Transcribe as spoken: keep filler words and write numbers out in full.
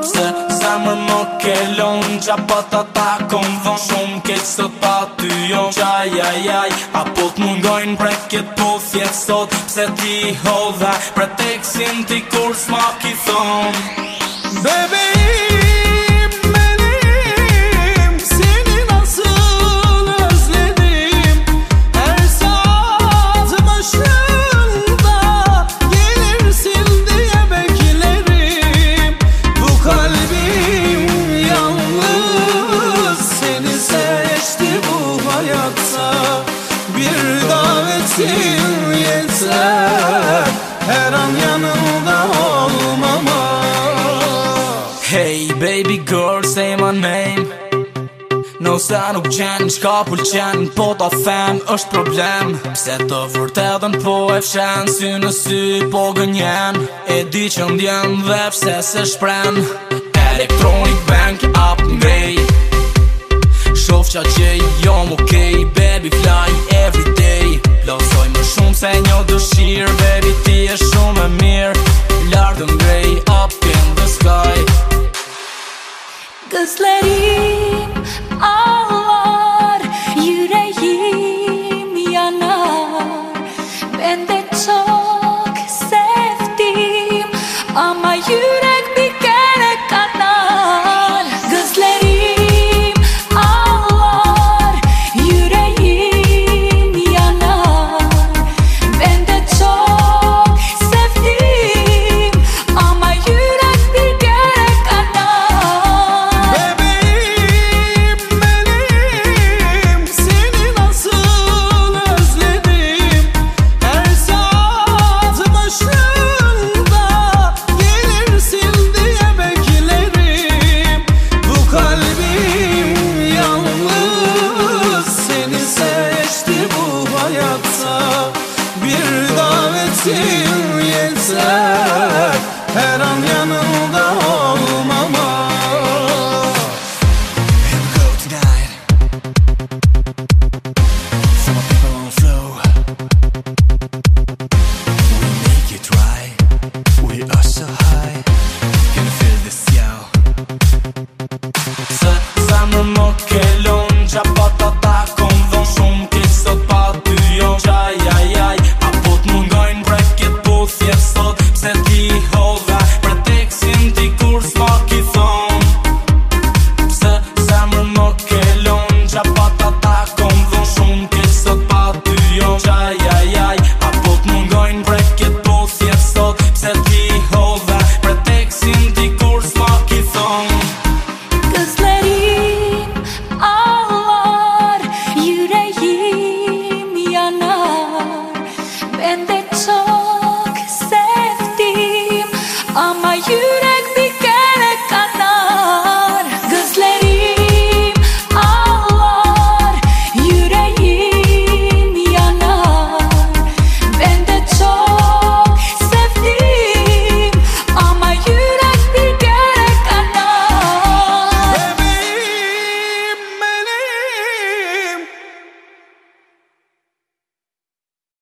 Se zemër më kelon qa pa ta ta kon von shumë keq sot pa ty jon qaj aj aj apo t'mungojnë preket po fjet sot pse ti hodha preteksin ti kur s'ma ki thon Baby bir davetin yeter her an yanımda olmama. Hey baby girl say my name No se nuk qenë qka pëlqen Po ta them është problem Pse të vërtetën po e fshen Sy në sy po gënjen E di që ndjen dhe pse se shpren Electronic bank up ngrej Shof qa që jom okej Baby fly everyday Plosoj më shumë se një dëshirë Baby ti e shumë e mirë Lardë ngrej up in the sky Cause lady